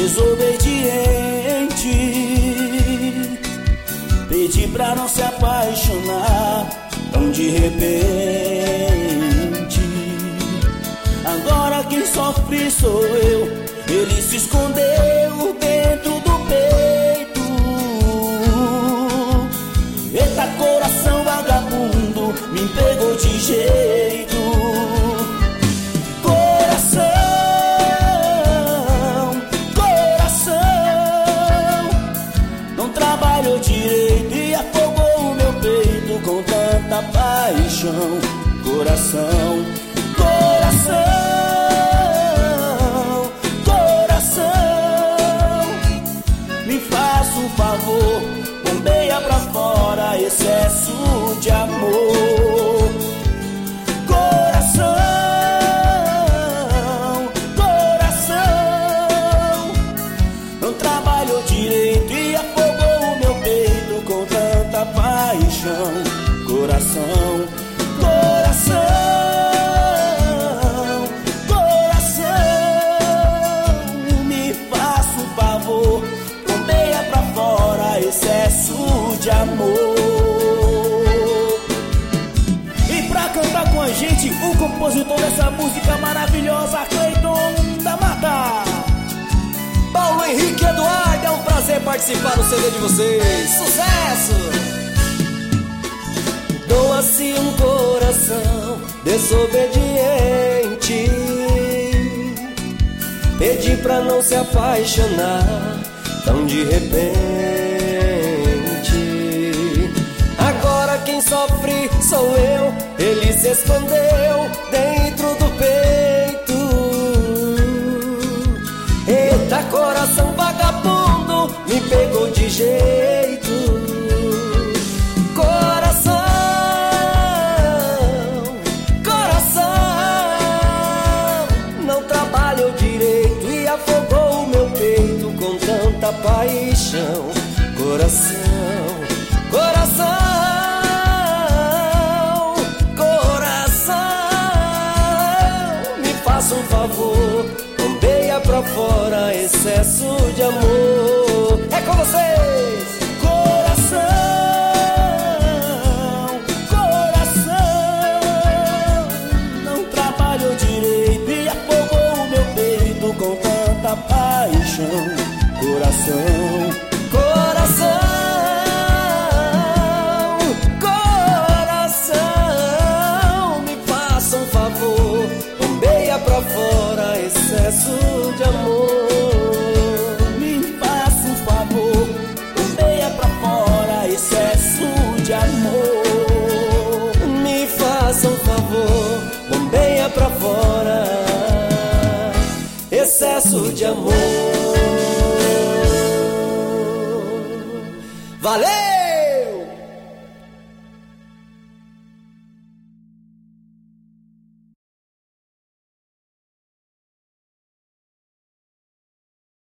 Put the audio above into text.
desobediente. Pedi pra não se apaixonar tão de repente. Agora quem sofre sou eu. Ele se escondeu dentro do peito. Eita, coração vagabundo, me pegou de jeito. Coração, coração, não trabalhou direito e afogou o meu peito com tanta paixão. Coração, coração, um favor, bombeia pra fora excesso de amor. Coração, coração, não trabalhou direito e afogou o meu peito com tanta paixão. Coração, coração, coração, me faça um favor, excesso de amor. E pra cantar com a gente, o compositor dessa música maravilhosa, Cleiton da Mata. Paulo Henrique Eduardo, é um prazer participar do CD de vocês. Sucesso! Doa-se um coração desobediente. Pedi pra não se apaixonar tão de repente. Agora quem sofre sou eu. Ele se escondeu dentro do peito. Eita, coração vagabundo, me pegou de jeito. Coração, coração, não trabalhou direito e afogou o meu peito com tanta paixão. Coração, coração, coração, me faça um favor, bombeia pra fora excesso de amor. É com vocês! Coração, coração, não trabalhou direito e afogou o meu peito com tanta paixão. Coração, coração, coração, me faça um favor, bombeia pra fora excesso de amor. Me faça um favor, bombeia pra fora excesso de amor. Me faça um favor, bombeia pra fora excesso de amor. Valeu!